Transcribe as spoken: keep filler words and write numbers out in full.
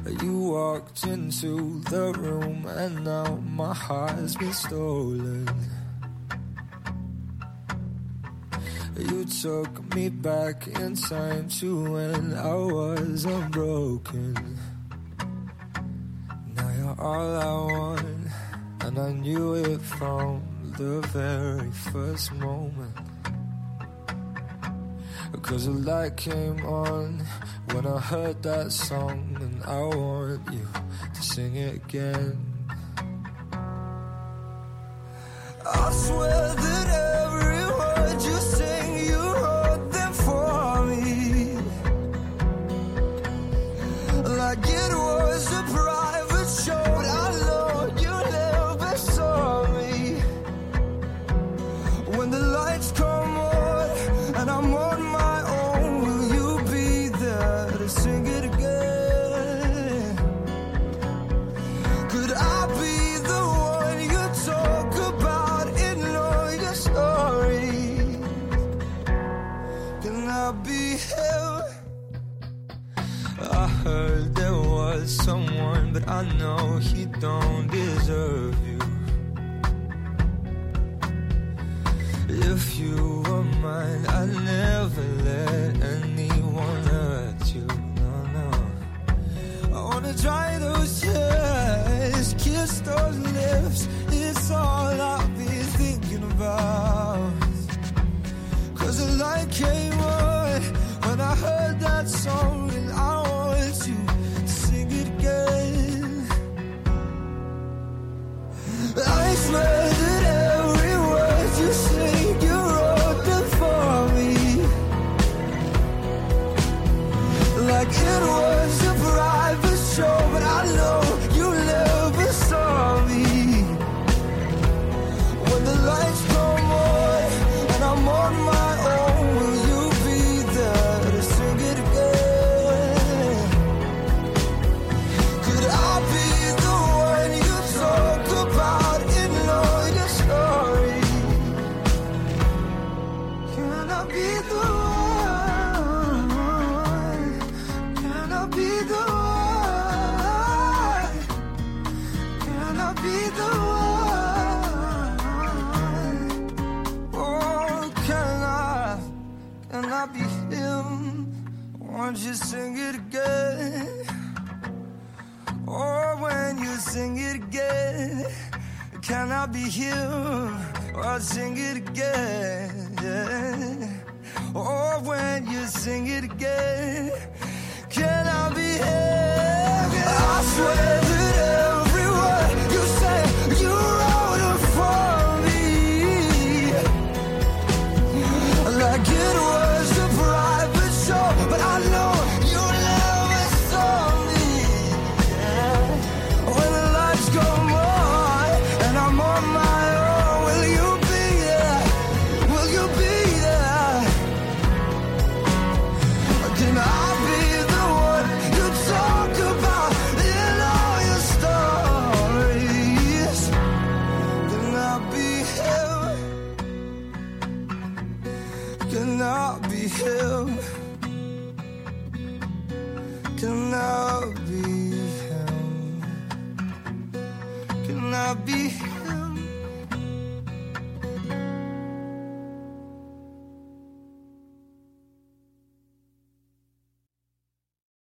You walked into the room and now my heart's been stolen. You took me back in time to when I was unbroken. Now you're all I want, and I knew it from the very first moment. Cause the light came on when I heard that song, and I want you to sing it again. I swear that every word you sing, you wrote them for me, like it was a private show. I know you never saw me. When the lights come on and I'm on my own, will you be there to sing it again? Could I be the one you talk about in all your stories? Can I be him? I heard there was someone, but I know he don't deserve you. If you were mine, I'd never let anyone hurt you. No, no. I wanna dry those tears, kiss those lips. It's all I've been thinking about. Cause the light came on when I heard that song, and I want you to sing it again. I swear that every word you sing, you wrote them for me, like it was a private show. But I know you never saw me. When the lights come on and I'm on my own, will you be there to sing it again? Could I be the one you talk about in all your stories? Can I be the one? Can I be the one? Can I be the one? Oh, can I? Can I be him? Won't you sing it again? Or when you sing it again, can I be him? Or sing it again? Or when you sing it again, can I be him? I swear that every word you say, you wrote it for me, like it was a private show. But I know you never saw me. When the lights come on and I'm on my own, will you be there? Will you be there? Can I be the one you talk about in all your stories? Can I be him? Can I be him? Can I